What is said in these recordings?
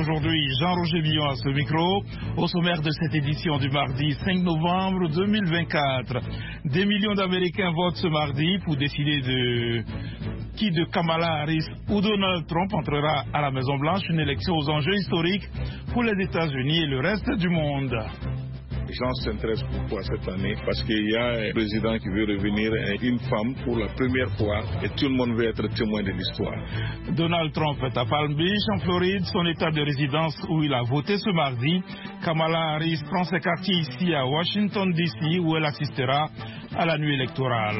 aujourd'hui Jean-Roger Billon à ce micro. Au sommaire de cette édition du mardi 5 novembre 2024. Des millions d'Américains votent ce mardi pour décider de Kamala Harris ou Donald Trump entrera à la Maison-Blanche, une élection aux enjeux historiques pour les États-Unis et le reste du monde. Les gens s'intéressent beaucoup à cette année parce qu'il y a un président qui veut revenir et une femme pour la première fois et tout le monde veut être témoin de l'histoire. Donald Trump est à Palm Beach, en Floride, son état de résidence où il a voté ce mardi. Kamala Harris prend ses quartiers ici à Washington, D.C., où elle assistera à la nuit électorale.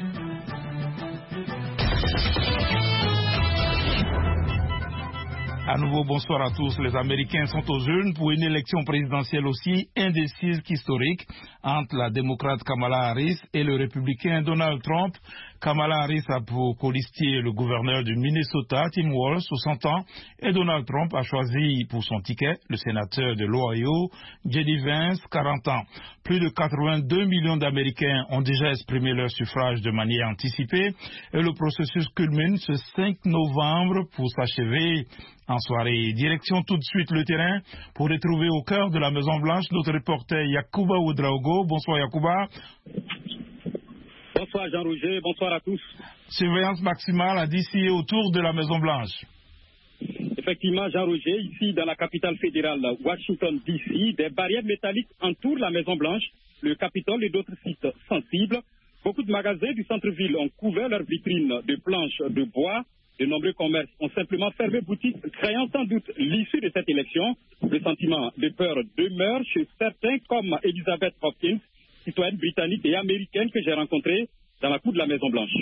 À nouveau, bonsoir à tous. Les Américains sont aux urnes pour une élection présidentielle aussi indécise qu'historique entre la démocrate Kamala Harris et le républicain Donald Trump. Kamala Harris a pour colistier le gouverneur du Minnesota, Tim Walz, 60 ans, et Donald Trump a choisi pour son ticket le sénateur de l'Ohio, J.D. Vance, 40 ans. Plus de 82 millions d'Américains ont déjà exprimé leur suffrage de manière anticipée et le processus culmine ce 5 novembre pour s'achever en soirée. Direction tout de suite le terrain pour retrouver au cœur de la Maison-Blanche notre reporter Yacouba Ouedraogo. Bonsoir Yacouba. Bonsoir Jean-Roger, bonsoir à tous. Surveillance maximale à DC et autour de la Maison-Blanche. Effectivement, Jean-Roger, ici dans la capitale fédérale, Washington, D.C., des barrières métalliques entourent la Maison-Blanche, le Capitole et d'autres sites sensibles. Beaucoup de magasins du centre-ville ont couvert leurs vitrines de planches de bois. De nombreux commerces ont simplement fermé boutique, craignant sans doute l'issue de cette élection. Le sentiment de peur demeure chez certains comme Elizabeth Hopkins, citoyenne britannique et américaine que j'ai rencontrée dans la cour de la Maison-Blanche.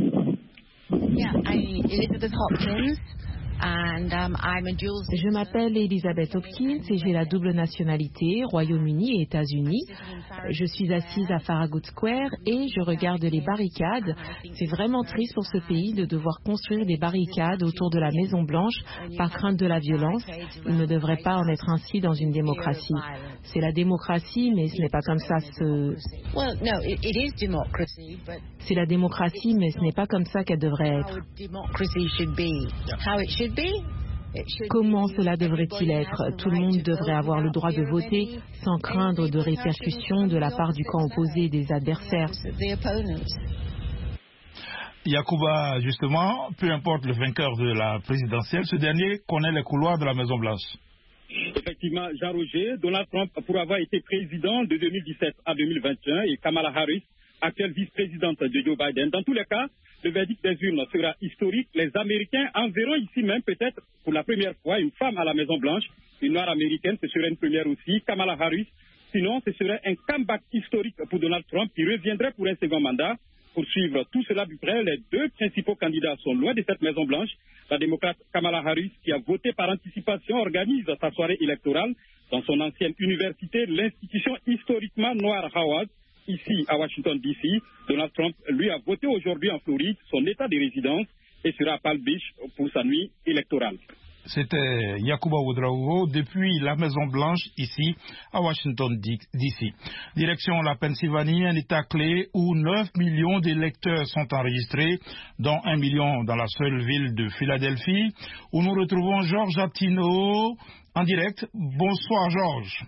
Elizabeth Hopkins. Je m'appelle Elizabeth Hopkins et j'ai la double nationalité, Royaume-Uni et États-Unis. Je suis assise à Farragut Square et je regarde les barricades. C'est vraiment triste pour ce pays de devoir construire des barricades autour de la Maison-Blanche par crainte de la violence. Il ne devrait pas en être ainsi dans une démocratie. C'est la démocratie, mais ce n'est pas comme ça. C'est la démocratie, mais ce n'est pas comme ça qu'elle devrait être. Comment cela devrait-il être? Tout le monde devrait avoir le droit de voter sans craindre de répercussions de la part du camp opposé des adversaires. Yacouba, justement, peu importe le vainqueur de la présidentielle, ce dernier connaît les couloirs de la Maison-Blanche. Effectivement, Jean-Roger, Donald Trump, pour avoir été président de 2017 à 2021, et Kamala Harris, actuelle vice-présidente de Joe Biden. Dans tous les cas, le verdict des urnes sera historique. Les Américains en verront ici même peut-être pour la première fois une femme à la Maison-Blanche, une noire américaine, ce serait une première aussi, Kamala Harris. Sinon, ce serait un comeback historique pour Donald Trump qui reviendrait pour un second mandat. Pour suivre tout cela du près, les deux principaux candidats sont loin de cette Maison-Blanche. La démocrate Kamala Harris, qui a voté par anticipation, organise sa soirée électorale dans son ancienne université, l'institution historiquement noire Howard. Ici, à Washington, D.C., Donald Trump, lui, a voté aujourd'hui en Floride, son état de résidence, et sera à Palm Beach pour sa nuit électorale. C'était Yacouba Ouedraogo depuis la Maison-Blanche, ici, à Washington, D.C. Direction la Pennsylvanie, un état clé où 9 millions d'électeurs sont enregistrés, dont 1 million dans la seule ville de Philadelphie, où nous retrouvons Georges Attino en direct. Bonsoir, Georges.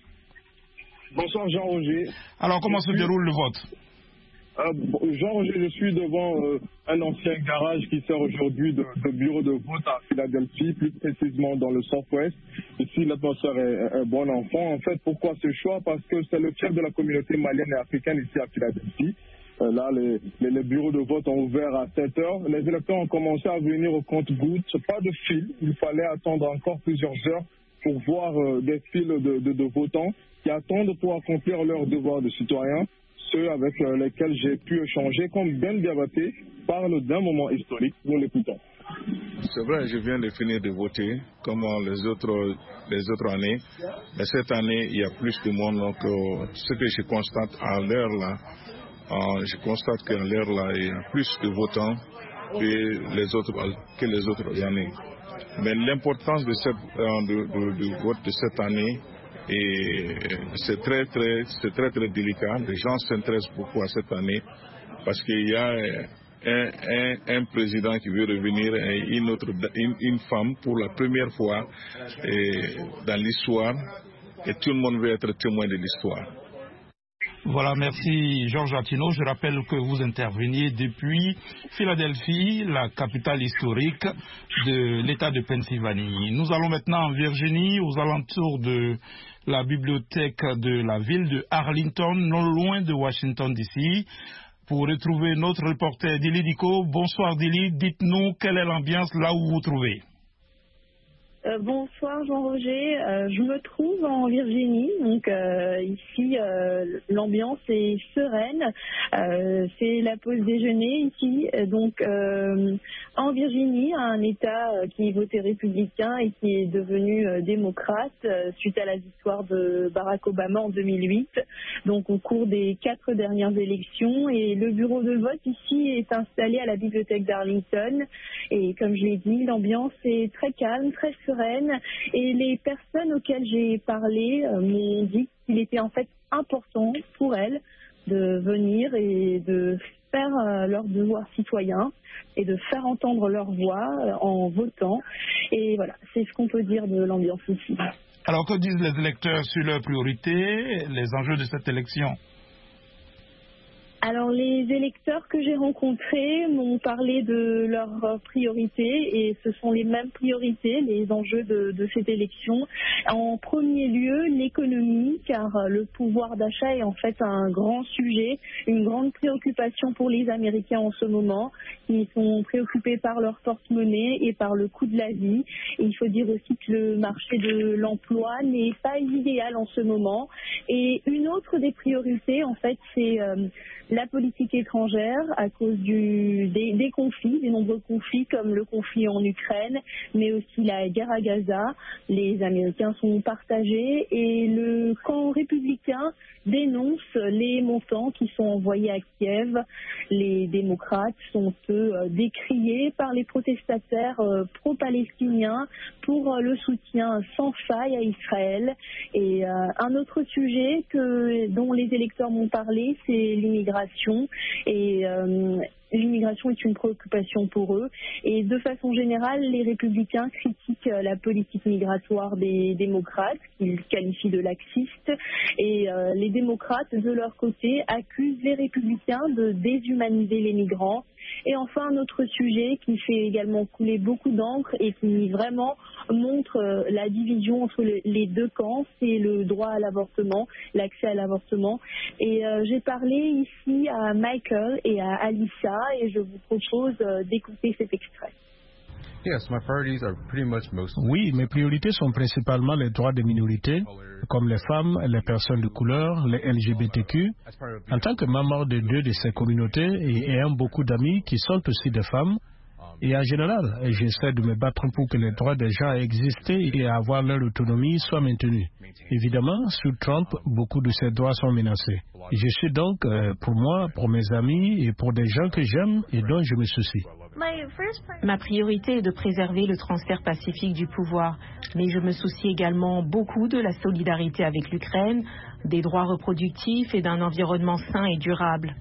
Bonsoir Jean-Roger. Alors comment se déroule le vote? Jean-Roger, je suis devant un ancien garage qui sert aujourd'hui de bureau de vote à Philadelphie, plus précisément dans le Southwest. Ici, l'atmosphère est bon enfant. En fait, pourquoi ce choix? Parce que c'est le chef de la communauté malienne et africaine ici à Philadelphie. Là, les bureaux de vote ont ouvert à 7 heures. Les électeurs ont commencé à venir au compte-gouttes. Pas de fil. Il fallait attendre encore plusieurs heures pour voir des files de votants qui attendent pour accomplir leur devoir de citoyen, ceux avec lesquels j'ai pu échanger, comme Ben Diabaté parle d'un moment historique. Nous l'écoutons. C'est vrai, je viens de finir de voter, comme les autres années. Mais cette année, il y a plus de monde. Donc, ce que je constate à l'heure là, qu'à l'heure là, il y a plus de votants que les autres années. Mais l'importance du vote de cette année, c'est très délicat. Les gens s'intéressent beaucoup à cette année parce qu'il y a un président qui veut revenir et une femme pour la première fois dans l'histoire, et tout le monde veut être témoin de l'histoire. Voilà, merci Georges Atino. Je rappelle que vous interveniez depuis Philadelphie, la capitale historique de l'État de Pennsylvanie. Nous allons maintenant en Virginie, aux alentours de la bibliothèque de la ville de Arlington, non loin de Washington DC, pour retrouver notre reporter Dili Diko. Bonsoir Dili, dites-nous quelle est l'ambiance là où vous vous trouvez. Bonsoir Jean-Roger, je me trouve en Virginie, donc ici l'ambiance est sereine, c'est la pause déjeuner ici, donc en Virginie, un État qui votait républicain et qui est devenu démocrate suite à la victoire de Barack Obama en 2008, donc au cours des 4 dernières élections, et le bureau de vote ici est installé à la bibliothèque d'Arlington, et comme je l'ai dit, l'ambiance est très calme, très sereine, et les personnes auxquelles j'ai parlé m'ont dit qu'il était en fait important pour elles de venir et de faire leur devoir citoyen et de faire entendre leur voix en votant. Et voilà, c'est ce qu'on peut dire de l'ambiance ici. Alors que disent les électeurs sur leurs priorités, les enjeux de cette élection? Alors les électeurs que j'ai rencontrés m'ont parlé de leurs priorités et ce sont les mêmes priorités, les enjeux de cette élection. En premier lieu, l'économie, car le pouvoir d'achat est en fait un grand sujet, une grande préoccupation pour les Américains en ce moment. Ils sont préoccupés par leur porte-monnaie et par le coût de la vie. Et il faut dire aussi que le marché de l'emploi n'est pas idéal en ce moment. Et une autre des priorités, en fait, c'est la politique étrangère à cause des conflits, des nombreux conflits comme le conflit en Ukraine, mais aussi la guerre à Gaza. Les Américains sont partagés et le camp républicain dénonce les montants qui sont envoyés à Kiev. Les démocrates sont eux décriés par les protestataires pro-palestiniens pour le soutien sans faille à Israël. Et un autre sujet dont les électeurs m'ont parlé, c'est l'immigration. Et l'immigration est une préoccupation pour eux. Et de façon générale, les républicains critiquent la politique migratoire des démocrates, qu'ils qualifient de laxiste. Et les démocrates, de leur côté, accusent les républicains de déshumaniser les migrants. Et enfin, un autre sujet qui fait également couler beaucoup d'encre et qui vraiment montre la division entre les deux camps, c'est le droit à l'avortement, l'accès à l'avortement. Et j'ai parlé ici à Michael et à Alissa et je vous propose d'écouter cet extrait. Oui, mes priorités sont principalement les droits des minorités, comme les femmes, les personnes de couleur, les LGBTQ. En tant que membre de 2 de ces communautés et ayant beaucoup d'amis qui sont aussi des femmes, et en général, j'essaie de me battre pour que les droits des gens à exister et à avoir leur autonomie soient maintenus. Évidemment, sous Trump, beaucoup de ces droits sont menacés. Je suis donc, pour moi, pour mes amis et pour des gens que j'aime et dont je me soucie. Ma priorité est de préserver le transfert pacifique du pouvoir, mais je me soucie également beaucoup de la solidarité avec l'Ukraine, des droits reproductifs et d'un environnement sain et durable.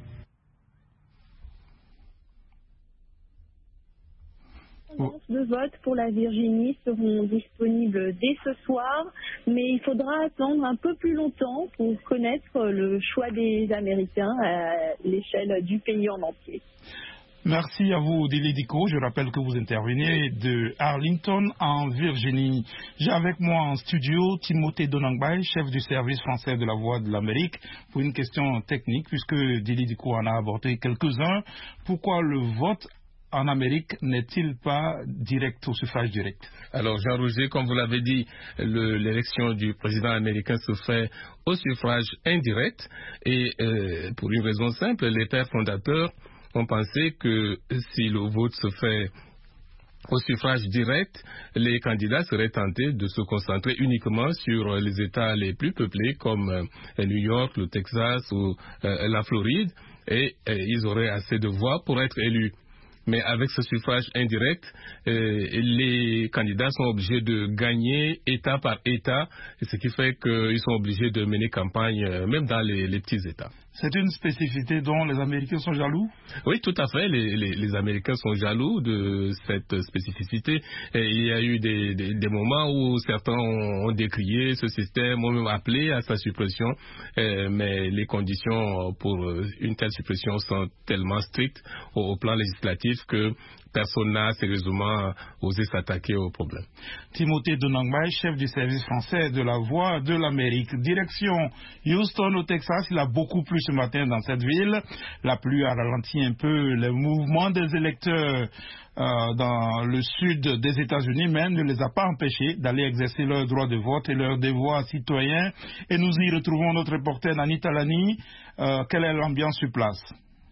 Les annonces de vote pour la Virginie seront disponibles dès ce soir, mais il faudra attendre un peu plus longtemps pour connaître le choix des Américains à l'échelle du pays en entier. Merci à vous, Dili Diko. Je rappelle que vous intervenez de Arlington, en Virginie. J'ai avec moi en studio Timothée Donangbay, chef du service français de la Voix de l'Amérique, pour une question technique, puisque Dili Diko en a abordé quelques-uns. Pourquoi le vote en Amérique n'est-il pas direct, au suffrage direct? Alors, Jean-Roger, comme vous l'avez dit, l'élection du président américain se fait au suffrage indirect. Et pour une raison simple, les pères fondateurs ont pensé que si le vote se fait au suffrage direct, les candidats seraient tentés de se concentrer uniquement sur les États les plus peuplés comme New York, le Texas ou la Floride, et ils auraient assez de voix pour être élus. Mais avec ce suffrage indirect, les candidats sont obligés de gagner État par État, ce qui fait qu'ils sont obligés de mener campagne même dans les petits États. C'est une spécificité dont les Américains sont jaloux? Oui, tout à fait. Les Américains sont jaloux de cette spécificité. Et il y a eu des moments où certains ont décrié ce système, ont même appelé à sa suppression. Mais les conditions pour une telle suppression sont tellement strictes au plan législatif que personne n'a sérieusement osé s'attaquer au problème. Timothée Donangbaye, chef du service français de la Voix de l'Amérique. Direction Houston au Texas, il a beaucoup plu ce matin dans cette ville. La pluie a ralenti un peu le mouvement des électeurs dans le sud des États-Unis, mais ne les a pas empêchés d'aller exercer leur droit de vote et leur devoir citoyen. Et nous y retrouvons notre reporter Nanit Talani. Quelle est l'ambiance sur place?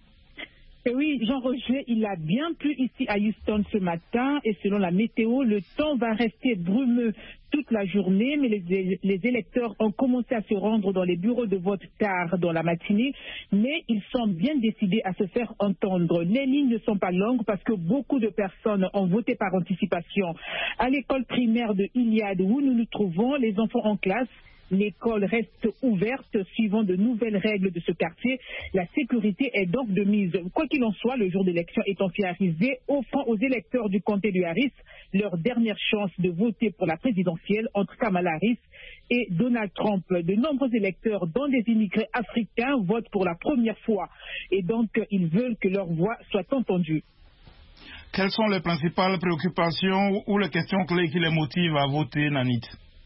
Et oui, Jean-Roger, il a bien plu ici à Houston ce matin et selon la météo, le temps va rester brumeux toute la journée, mais les électeurs ont commencé à se rendre dans les bureaux de vote tard dans la matinée, mais ils sont bien décidés à se faire entendre. Les lignes ne sont pas longues parce que beaucoup de personnes ont voté par anticipation. À l'école primaire de Iliad où nous nous trouvons, les enfants en classe, l'école reste ouverte suivant de nouvelles règles de ce quartier. La sécurité est donc de mise. Quoi qu'il en soit, le jour d'élection étant arrivé, offrant aux électeurs du comté de Harris leur dernière chance de voter pour la présidentielle entre Kamala Harris et Donald Trump. De nombreux électeurs, dont des immigrés africains, votent pour la première fois et donc ils veulent que leur voix soit entendue. Quelles sont les principales préoccupations ou les questions clés qui les motivent à voter, Nanit?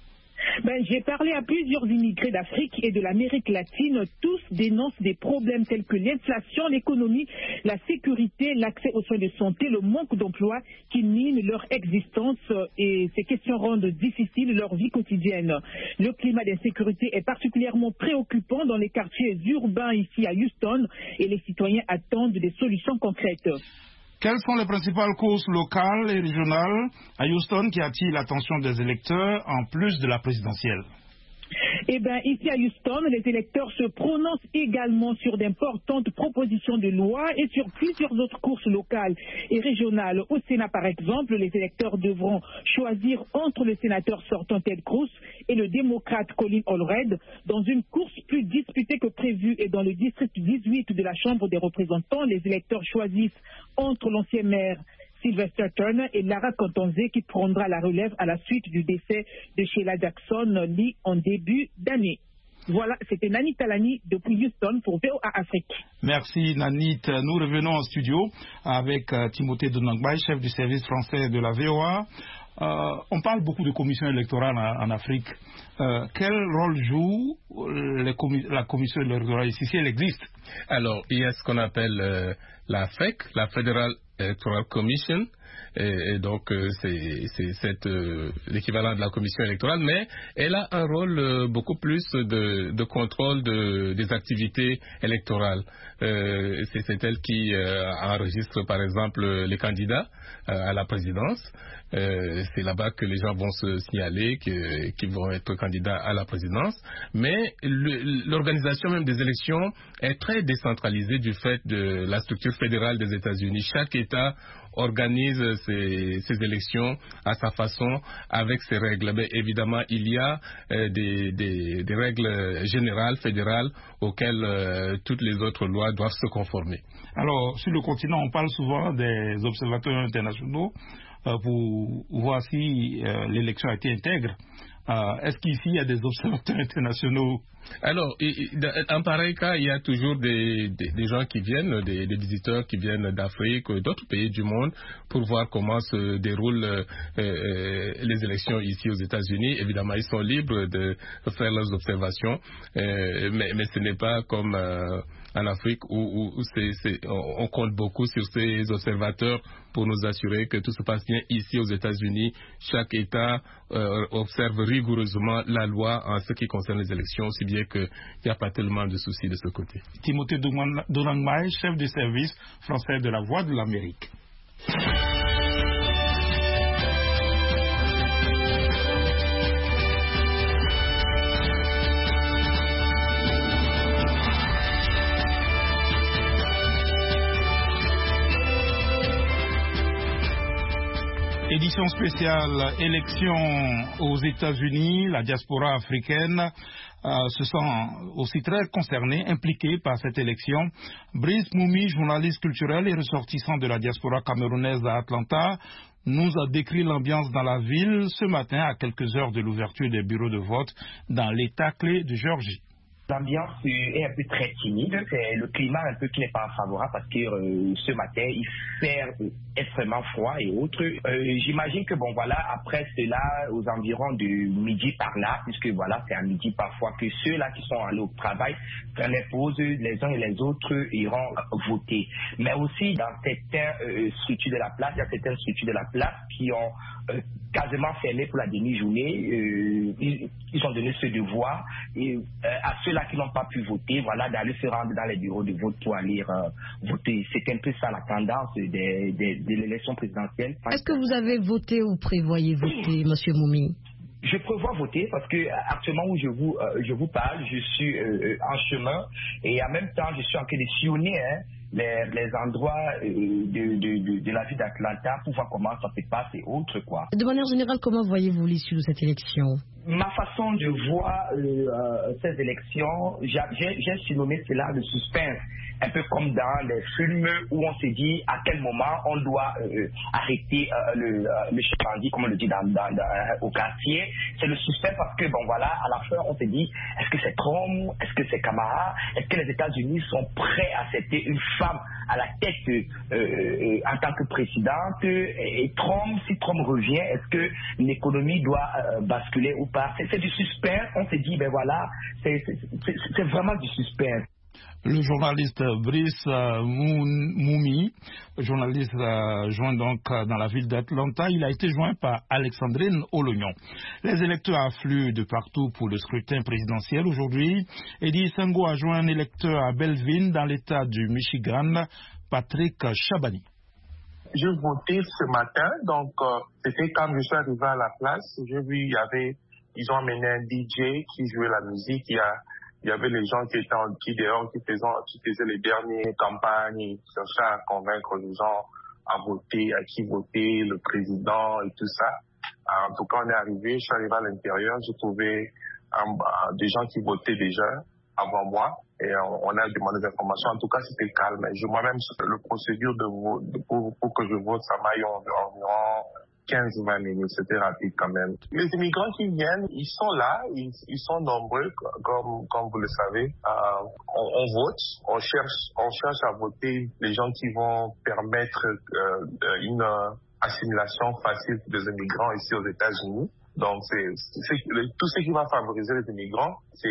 J'ai parlé à plusieurs immigrés d'Afrique et de l'Amérique latine. Tous dénoncent des problèmes tels que l'inflation, l'économie, la sécurité, l'accès aux soins de santé, le manque d'emploi qui mine leur existence et ces questions rendent difficile leur vie quotidienne. Le climat d'insécurité est particulièrement préoccupant dans les quartiers urbains ici à Houston et les citoyens attendent des solutions concrètes. Quelles sont les principales causes locales et régionales à Houston qui attirent l'attention des électeurs en plus de la présidentielle? Ici à Houston, les électeurs se prononcent également sur d'importantes propositions de loi et sur plusieurs autres courses locales et régionales. Au Sénat, par exemple, les électeurs devront choisir entre le sénateur sortant Ted Cruz et le démocrate Colin Allred dans une course plus disputée que prévu. Et dans le district 18 de la Chambre des représentants, les électeurs choisissent entre l'ancien maire Sylvester Turner et Lara Contonze qui prendra la relève à la suite du décès de Sheila Jackson Lee en début d'année. Voilà, c'était Nanit Talani depuis Houston pour VOA Afrique. Merci Nanit. Nous revenons en studio avec Timothée Donangbaye, chef du service français de la VOA. On parle beaucoup de commission électorale en Afrique. Quel rôle joue la commission électorale ici, si elle existe? Alors, il y a ce qu'on appelle la FEC, la Federal Electoral Commission, et donc c'est l'équivalent de la commission électorale, mais elle a un rôle beaucoup plus de contrôle des activités électorales. C'est elle qui enregistre par exemple les candidats à la présidence. C'est là-bas que les gens vont se signaler qu'ils vont être candidats à la présidence. Mais l'organisation même des élections est très décentralisée du fait de la structure fédérale des États-Unis. Chaque État organise ses élections à sa façon, avec ses règles. Mais évidemment, il y a des règles générales, fédérales, auxquelles toutes les autres lois doivent se conformer. Alors, sur le continent, on parle souvent des observateurs internationaux pour voir si l'élection a été intègre. Est-ce qu'ici, il y a des observateurs internationaux? Alors, en pareil cas, il y a toujours des gens qui viennent, des visiteurs qui viennent d'Afrique, d'autres pays du monde, pour voir comment se déroulent les élections ici aux États-Unis. Évidemment, ils sont libres de faire leurs observations, mais ce n'est pas comme en Afrique où on compte beaucoup sur ces observateurs pour nous assurer que tout se passe bien. Ici aux États-Unis, chaque État observe rigoureusement la loi en ce qui concerne les élections, aussi bien qu'il n'y a pas tellement de soucis de ce côté. Timothée Donangbaye, chef du service français de la Voix de l'Amérique. Édition spéciale élection aux États-Unis, la diaspora africaine se sent aussi très concerné, impliqué par cette élection. Brice Moumi, journaliste culturel et ressortissant de la diaspora camerounaise à Atlanta, nous a décrit l'ambiance dans la ville ce matin à quelques heures de l'ouverture des bureaux de vote dans l'État clé de Géorgie. L'ambiance est un peu très timide, c'est le climat un peu qui n'est pas favorable parce que ce matin il fait extrêmement froid et autres. J'imagine que après cela, aux environs de midi par là, puisque c'est à midi parfois que ceux-là qui sont allés au travail prennent les pauses, les uns et les autres iront voter. Mais aussi dans certaines structures de la place, il y a certaines structures de la place qui ont quasiment fermé pour la demi-journée. Ils ont donné ce devoir à ceux-là qui n'ont pas pu voter, d'aller se rendre dans les bureaux de vote pour aller voter. C'est un peu ça la tendance de l'élection présidentielle. Est-ce que vous avez voté ou prévoyez voter, M. Moumi? Je prévois voter parce que actuellement où je vous parle, je suis en chemin et en même temps je suis en train de sillonner les endroits de la ville d'Atlanta pour voir comment ça se passe et autres quoi. De manière générale, comment voyez-vous l'issue de cette élection? Ma façon de voir ces élections, j'ai surnommé cela le suspense. Un peu comme dans les films où on se dit à quel moment on doit arrêter le chef-bandit, comme on le dit au quartier. C'est le suspense parce que, à la fin, on se dit, est-ce que c'est Trump? Est-ce que c'est Kamala? Est-ce que les États-Unis sont prêts à accepter une femme à la tête en tant que présidente? Et Trump, si Trump revient, est-ce que l'économie doit basculer ou pas? C'est du suspense. On se dit, c'est vraiment du suspense. Le journaliste Brice Moumi, journaliste joint donc dans la ville d'Atlanta, il a été joint par Alexandrine Olognon. Les électeurs affluent de partout pour le scrutin présidentiel aujourd'hui. Eddie Sango a joint un électeur à Belleville dans l'État du Michigan, Patrick Chabani. Je votais ce matin, donc c'était quand je suis arrivé à la place, j'ai vu ils ont amené un DJ qui jouait la musique. Il y avait les gens qui étaient dehors, qui faisaient les dernières campagnes, qui cherchaient à convaincre les gens à voter, à qui voter, le président et tout ça. En tout cas, on est arrivé, je suis arrivé à l'intérieur, j'ai trouvé des gens qui votaient déjà avant moi et on a demandé des informations. En tout cas, c'était calme. Moi-même, le procédure pour que je vote, ça m'a eu environ 15-20 minutes, c'était rapide quand même. Les immigrants qui viennent, ils sont là, ils sont nombreux, comme vous le savez. On vote, on cherche à voter les gens qui vont permettre une assimilation facile des immigrants ici aux États-Unis. Donc, tout ce qui va favoriser les immigrants, c'est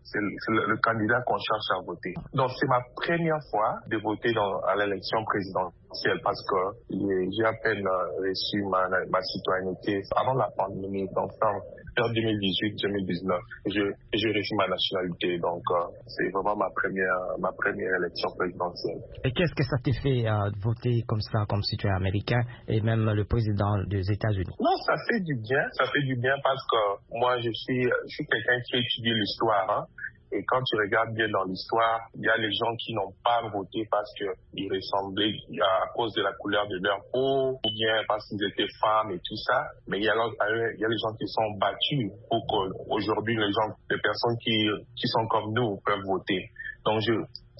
le candidat qu'on cherche à voter. Donc, c'est ma première fois de voter à l'élection présidentielle parce que j'ai à peine reçu ma citoyenneté avant la pandémie, donc en 2018-2019. J'ai reçu ma nationalité, donc c'est vraiment ma première élection présidentielle. Et qu'est-ce que ça te fait voter comme ça, comme citoyen américain et même le président des États-Unis? Non, ça fait du bien parce que moi je suis quelqu'un qui étudie l'histoire. Hein. Et quand tu regardes bien dans l'histoire, il y a les gens qui n'ont pas voté parce qu'ils ressemblaient à cause de la couleur de leur peau, ou bien parce qu'ils étaient femmes et tout ça. Mais il y a les gens qui sont battus pour qu'aujourd'hui les personnes qui sont comme nous peuvent voter. Donc je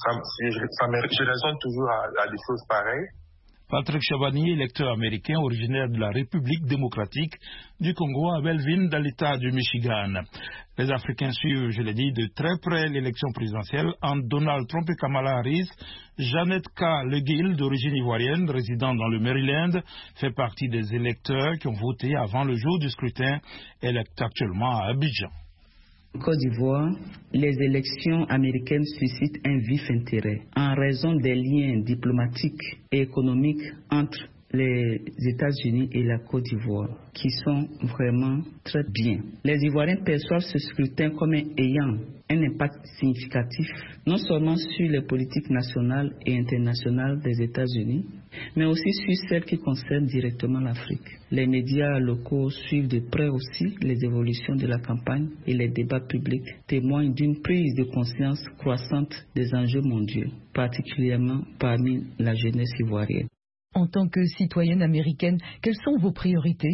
raisonne toujours à des choses pareilles. Patrick Chabani, électeur américain originaire de la République démocratique du Congo à Belleville dans l'État du Michigan. Les Africains suivent, je l'ai dit, de très près l'élection présidentielle entre Donald Trump et Kamala Harris. Jeannette K. Leguil, d'origine ivoirienne, résidant dans le Maryland, fait partie des électeurs qui ont voté avant le jour du scrutin. Elle est actuellement à Abidjan. En Côte d'Ivoire, les élections américaines suscitent un vif intérêt en raison des liens diplomatiques et économiques entre les États-Unis et la Côte d'Ivoire, qui sont vraiment très bien. Les Ivoiriens perçoivent ce scrutin comme ayant un impact significatif, non seulement sur les politiques nationales et internationales des États-Unis, mais aussi sur celles qui concernent directement l'Afrique. Les médias locaux suivent de près aussi les évolutions de la campagne et les débats publics témoignent d'une prise de conscience croissante des enjeux mondiaux, particulièrement parmi la jeunesse ivoirienne. En tant que citoyenne américaine, quelles sont vos priorités?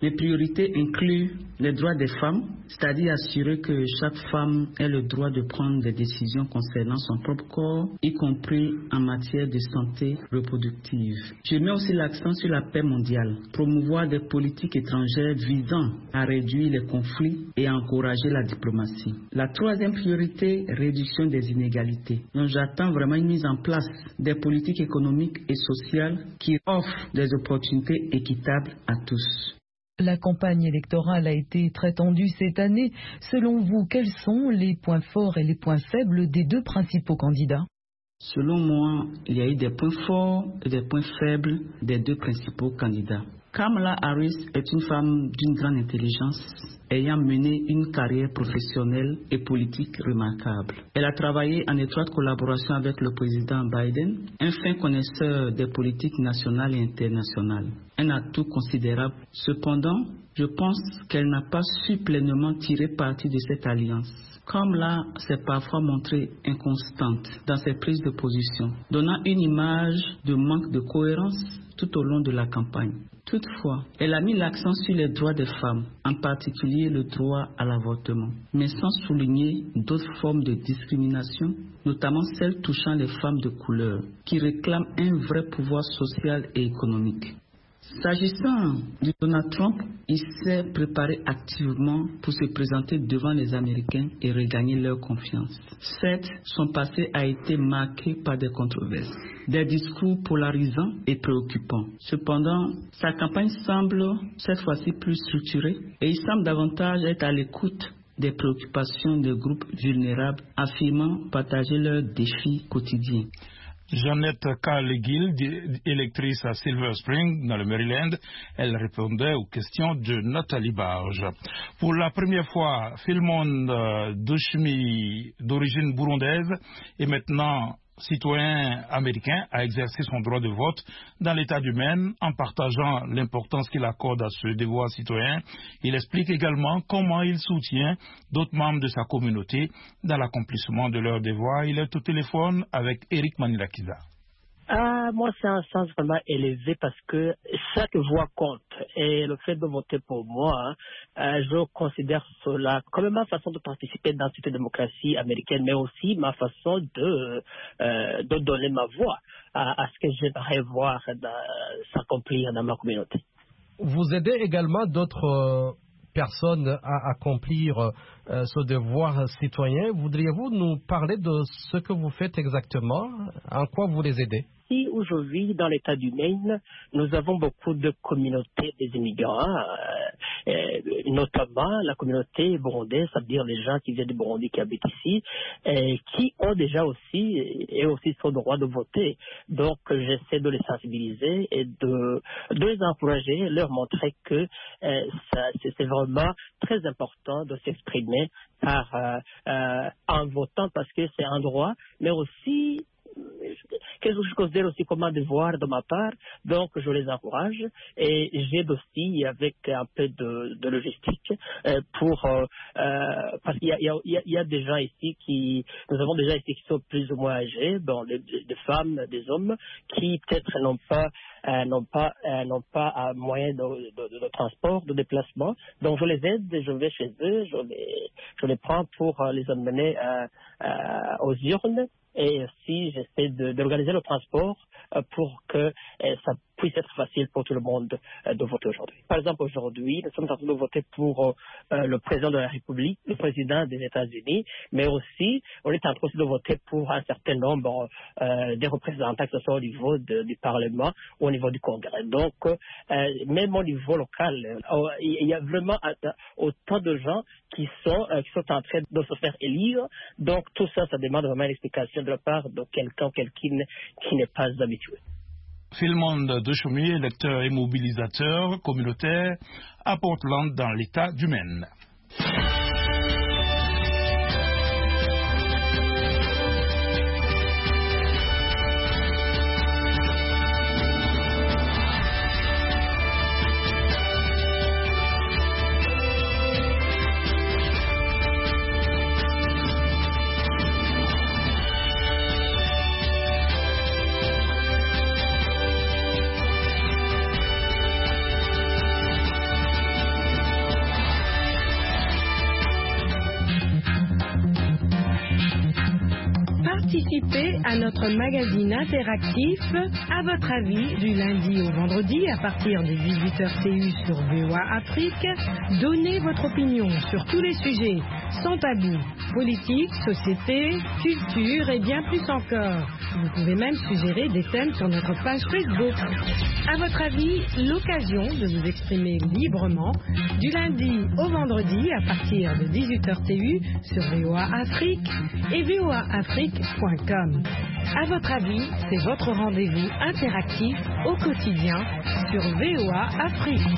Les priorités incluent les droits des femmes, c'est-à-dire assurer que chaque femme ait le droit de prendre des décisions concernant son propre corps, y compris en matière de santé reproductive. Je mets aussi l'accent sur la paix mondiale, promouvoir des politiques étrangères visant à réduire les conflits et à encourager la diplomatie. La troisième priorité, réduction des inégalités. Donc j'attends vraiment une mise en place des politiques économiques et sociales qui offrent des opportunités équitables à tous. La campagne électorale a été très tendue cette année. Selon vous, quels sont les points forts et les points faibles des deux principaux candidats? Selon moi, il y a eu des points forts et des points faibles des deux principaux candidats. Kamala Harris est une femme d'une grande intelligence, ayant mené une carrière professionnelle et politique remarquable. Elle a travaillé en étroite collaboration avec le président Biden, un fin connaisseur des politiques nationales et internationales. Un atout considérable. Cependant, je pense qu'elle n'a pas su pleinement tirer parti de cette alliance. Kamala s'est parfois montrée inconstante dans ses prises de position, donnant une image de manque de cohérence tout au long de la campagne. Toutefois, elle a mis l'accent sur les droits des femmes, en particulier le droit à l'avortement, mais sans souligner d'autres formes de discrimination, notamment celles touchant les femmes de couleur, qui réclament un vrai pouvoir social et économique. S'agissant de Donald Trump, il s'est préparé activement pour se présenter devant les Américains et regagner leur confiance. Certes, son passé a été marqué par des controverses, des discours polarisants et préoccupants. Cependant, sa campagne semble cette fois-ci plus structurée et il semble davantage être à l'écoute des préoccupations de groupes vulnérables, affirmant partager leurs défis quotidiens. Jeannette Carlegill, électrice à Silver Spring, dans le Maryland, elle répondait aux questions de Nathalie Barge. Pour la première fois, Philmon Douchemi, d'origine burundaise, est maintenant citoyen américain, a exercé son droit de vote dans l'État du Maine en partageant l'importance qu'il accorde à ce devoir citoyen. Il explique également comment il soutient d'autres membres de sa communauté dans l'accomplissement de leurs devoirs. Il est au téléphone avec Eric Manilakiza. Moi, c'est un sens vraiment élevé parce que chaque voix compte. Et le fait de voter pour moi, je considère cela comme ma façon de participer dans cette démocratie américaine, mais aussi ma façon de donner ma voix à ce que j'aimerais voir s'accomplir dans ma communauté. Vous aidez également d'autres personnes à accomplir ce devoir citoyen. Voudriez-vous nous parler de ce que vous faites exactement? En quoi vous les aidez? Ici, aujourd'hui, dans l'État du Maine, nous avons beaucoup de communautés des immigrants, notamment la communauté burundaise, c'est-à-dire les gens qui viennent du Burundi, qui habitent ici, qui ont déjà aussi son droit de voter. Donc, j'essaie de les sensibiliser et de les encourager, leur montrer que c'est vraiment très important de s'exprimer en votant parce que c'est un droit, mais aussi quelque chose que je considère aussi comme un devoir de ma part, donc je les encourage et j'aide aussi avec un peu de logistique parce qu'il y a des gens ici nous avons des gens ici qui sont plus ou moins âgés, des femmes, des hommes qui peut-être n'ont pas moyen de transport, de déplacement, donc je les aide, je vais chez eux, je les prends pour les emmener aux urnes. Et aussi, j'essaie d'organiser le transport pour que ça puisse être facile pour tout le monde de voter aujourd'hui. Par exemple, aujourd'hui, nous sommes en train de voter pour le président de la République, le président des États-Unis, mais aussi, on est en train de voter pour un certain nombre des représentants, que ce soit au niveau du Parlement ou au niveau du Congrès. Donc, même au niveau local, il y a vraiment autant de gens qui sont en train de se faire élire. Donc, tout ça, ça demande vraiment une explication de la part de quelqu'un qui n'est pas habitué. Philmon Douchemi, électeur et mobilisateur communautaire à Portland dans l'État du Maine. à notre magazine interactif À votre avis du lundi au vendredi à partir de 18h TU sur VOA Afrique. Donnez votre opinion sur tous les sujets sans tabou, politique, société, culture et bien plus encore. Vous pouvez même suggérer des thèmes sur notre page Facebook. À votre avis, l'occasion de vous exprimer librement du lundi au vendredi à partir de 18h TU sur VOA Afrique et voaafrique.com. À votre avis, c'est votre rendez-vous interactif au quotidien sur VOA Afrique.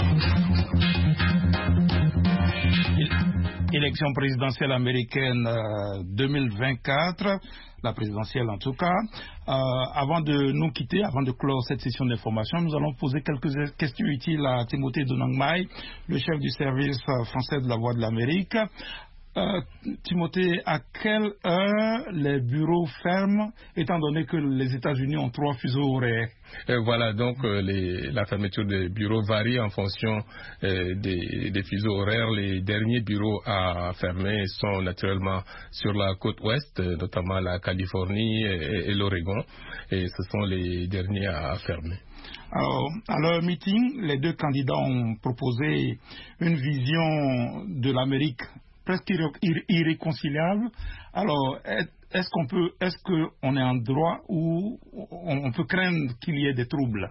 Élection présidentielle américaine 2024, la présidentielle en tout cas. Avant de nous quitter, avant de clore cette session d'information, nous allons poser quelques questions utiles à Timothée Donangmai, le chef du service français de la Voix de l'Amérique. Timothée, à quelle heure les bureaux ferment, étant donné que les États-Unis ont 3 fuseaux horaires? Voilà, donc la fermeture des bureaux varie en fonction des fuseaux horaires. Les derniers bureaux à fermer sont naturellement sur la côte ouest, notamment la Californie et l'Oregon, et ce sont les derniers à fermer. Alors, à leur meeting, les 2 candidats ont proposé une vision de l'Amérique presque irréconciliable. Alors, est-ce qu'on est en droit ou on peut craindre qu'il y ait des troubles?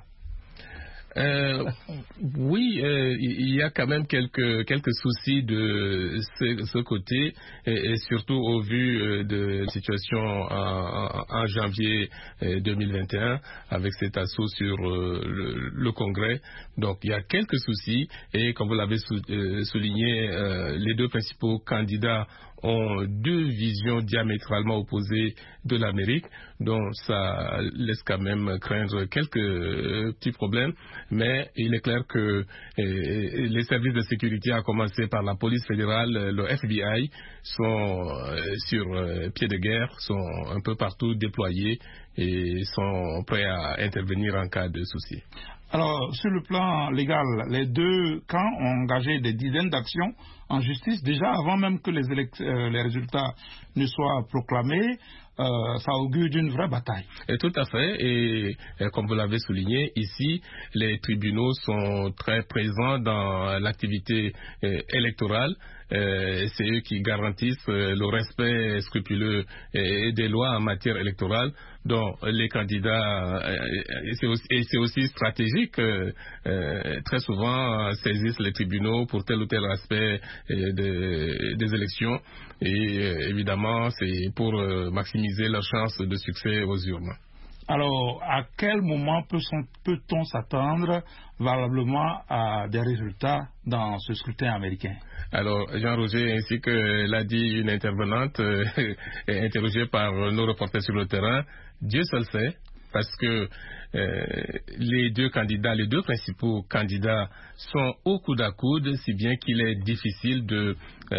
Oui, il y a quand même quelques soucis de ce côté, et surtout au vu de la situation en janvier 2021 avec cet assaut sur le Congrès. Donc il y a quelques soucis, et comme vous l'avez souligné, les 2 principaux candidats ont 2 visions diamétralement opposées de l'Amérique, donc ça laisse quand même craindre quelques petits problèmes, mais il est clair que les services de sécurité, à commencer par la police fédérale, le FBI, sont sur pied de guerre, sont un peu partout déployés et sont prêts à intervenir en cas de souci. Alors, sur le plan légal, les 2 camps ont engagé des dizaines d'actions en justice, déjà avant même que les résultats ne soient proclamés. Ça augure d'une vraie bataille. Et tout à fait, et comme vous l'avez souligné, ici, les tribunaux sont très présents dans l'activité électorale. C'est eux qui garantissent le respect scrupuleux des lois en matière électorale. Donc les candidats, et c'est aussi stratégique, très souvent saisissent les tribunaux pour tel ou tel aspect des élections, et évidemment c'est pour maximiser leurs chances de succès aux urnes. Alors, à quel moment peut-on s'attendre valablement à des résultats dans ce scrutin américain? Alors, Jean-Roger, ainsi que l'a dit une intervenante interrogée par nos reporters sur le terrain, Dieu seul sait, parce que les 2 candidats, les 2 principaux candidats sont au coude à coude, si bien qu'il est difficile de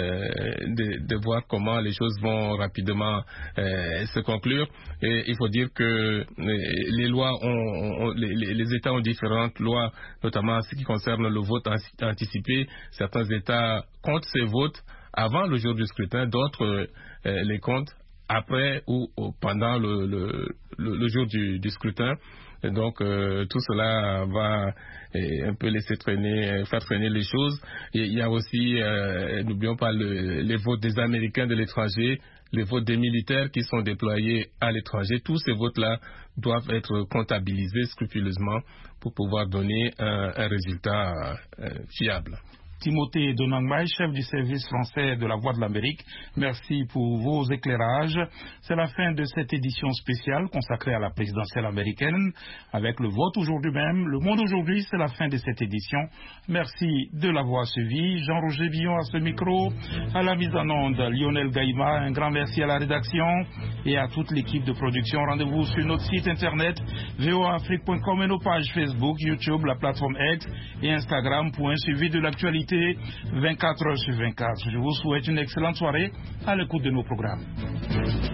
voir comment les choses vont rapidement se conclure. Et il faut dire que les lois les États ont différentes lois, notamment en ce qui concerne le vote anticipé. Certains États comptent ces votes avant le jour du scrutin, d'autres les comptent après ou pendant le jour du scrutin. Et donc tout cela va un peu faire traîner les choses. Et il y a aussi, n'oublions pas, les votes des Américains de l'étranger, les votes des militaires qui sont déployés à l'étranger. Tous ces votes-là doivent être comptabilisés scrupuleusement pour pouvoir donner un résultat fiable. Timothée Donangmai, chef du service français de la Voix de l'Amérique. Merci pour vos éclairages. C'est la fin de cette édition spéciale consacrée à la présidentielle américaine. Avec le vote aujourd'hui même, Le Monde aujourd'hui, c'est la fin de cette édition. Merci de l'avoir suivi. Jean-Roger Billon à ce micro, à la mise en onde, Lionel Gaïma. Un grand merci à la rédaction et à toute l'équipe de production. Rendez-vous sur notre site internet voaafrique.com et nos pages Facebook, YouTube, la plateforme X et Instagram pour un suivi de l'actualité 24 heures sur 24. Je vous souhaite une excellente soirée à l'écoute de nos programmes.